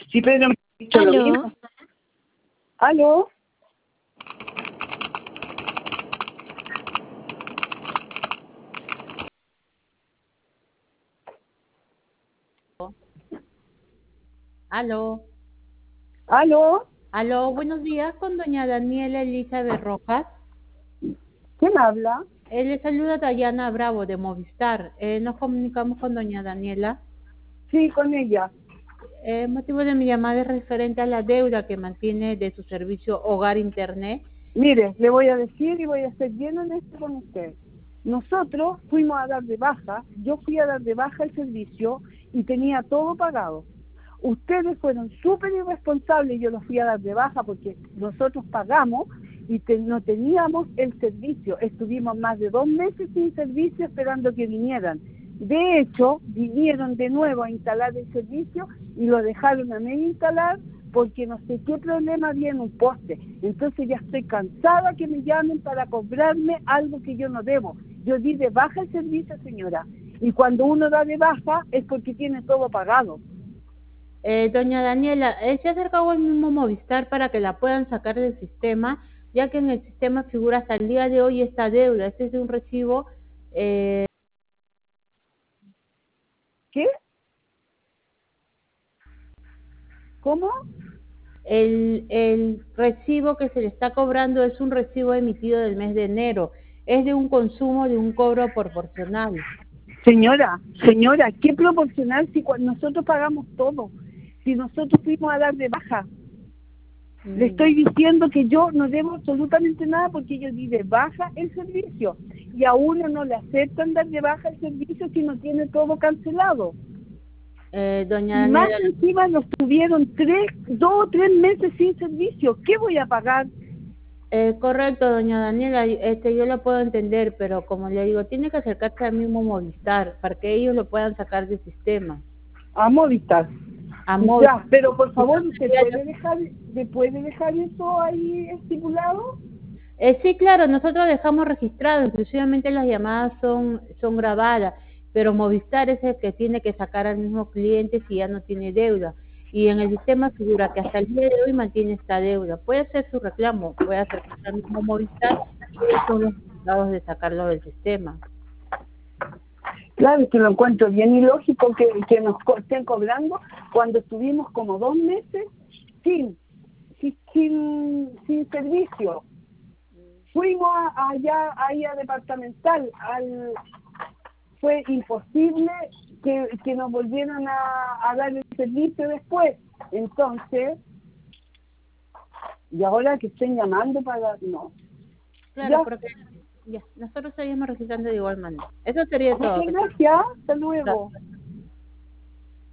Sí, pero me ha dicho lo Aló, mismo. ¿Aló? aló, ¿Aló? aló, buenos días con doña Daniela Elizabeth Rojas. ¿Quién habla? Le saluda Dayana Bravo de Movistar. Nos comunicamos con doña Daniela. Sí, con ella. El motivo de mi llamada es referente a la deuda que mantiene de su servicio Hogar Internet. Mire, le voy a decir y voy a ser bien honesto con usted. Nosotros fuimos a dar de baja, yo fui a dar de baja el servicio y tenía todo pagado. Ustedes fueron súper irresponsables y yo los fui a dar de baja porque nosotros pagamos y no teníamos el servicio. Estuvimos más de 2 meses sin servicio esperando que vinieran. De hecho, vinieron de nuevo a instalar el servicio y lo dejaron a medio instalar porque no sé qué problema había en un poste. Entonces ya estoy cansada que me llamen para cobrarme algo que yo no debo. Yo di de baja el servicio, señora. Y cuando uno da de baja es porque tiene todo pagado. Doña Daniela, se ha acercado al mismo Movistar para que la puedan sacar del sistema, ya que en el sistema figura hasta el día de hoy esta deuda. Este es un recibo. eh, ¿Qué? ¿Cómo? El recibo que se le está cobrando es un recibo emitido del mes de enero. Es de un consumo de un cobro proporcional. Señora, ¿qué proporcional si nosotros pagamos todo? Si nosotros fuimos a dar de baja. Le Ya. estoy diciendo que yo no debo absolutamente nada porque yo di de baja el servicio. Y a uno no le aceptan dar de baja el servicio si no tiene todo cancelado. Doña Y más Daniela, encima nos tuvieron 2 o 3 meses sin servicio. ¿Qué voy a pagar? correcto, doña Daniela, yo lo puedo entender, pero como le digo, tiene que acercarse al mismo Movistar para que ellos lo puedan sacar del sistema. A Movistar. A Ya, Movistar. pero por Si no, favor, ¿usted sería puede dejar eso ahí estipulado? sí, claro, nosotros dejamos registrado, inclusivamente las llamadas son grabadas, pero Movistar es el que tiene que sacar al mismo cliente si ya no tiene deuda. Y en el sistema figura que hasta el día de hoy mantiene esta deuda. Puede hacer su reclamo, puede acercarse al mismo Movistar y ellos son los encargados de sacarlo del sistema. Claro, es que lo encuentro bien ilógico que nos estén cobrando cuando estuvimos como 2 meses sin, sin servicio. Fuimos allá, ahí a departamental, fue imposible que nos volvieran a dar el servicio después. Entonces, y ahora que estén llamando para... No. Claro, Ya, porque ya, nosotros seguimos registrando de igual manera. Eso sería todo. muchas gracias, hasta luego.